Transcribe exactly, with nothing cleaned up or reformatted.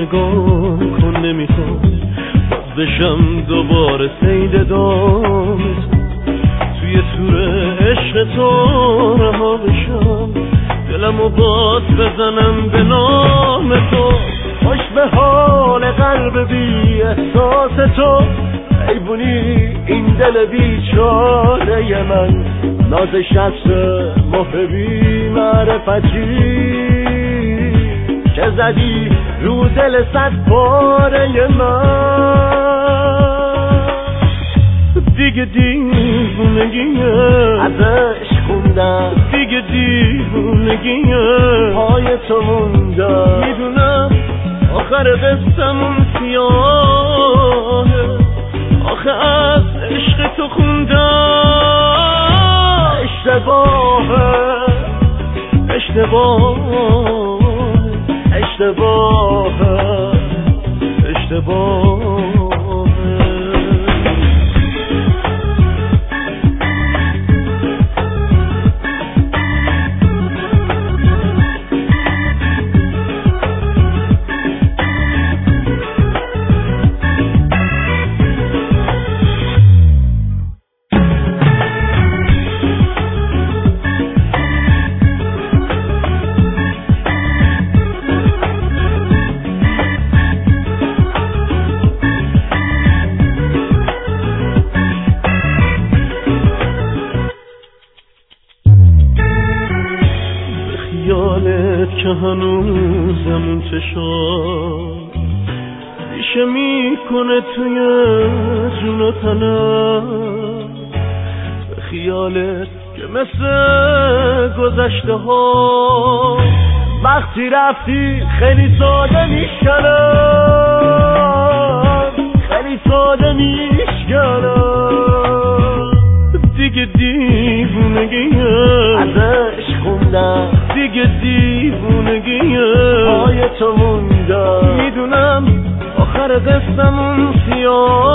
نگاه کن نمیخوام باز بشم دوباره سید دامت توی تور عشق تو رها بشم دلمو باز بزنم به نام تو خوش به حال قلب بی احساس تو حیبونی این دل بیچاره من نازش از محبی معرفتی که زدی رو دل صد پاره من دیگه دیوونگیه ازش خوندم دیگه دیوونگیه پای تو موندم میدونم آخر قصه‌مون سیاهه آخه از عشق تو خوندم اشتباهه اشتباهه اشتباهه اشتباهه که هنوزم اون چشام ریشه میکنه توی جون و تنم به خیالت که مثل گذشته ها وقتی رفتی خیلی ساده میشکنم خیلی ساده میشکنم دیگه دیوونگیه ازش خوندم دیگه دیوونگیه پای تو موندم میدونم آخر قصه‌مون سیاه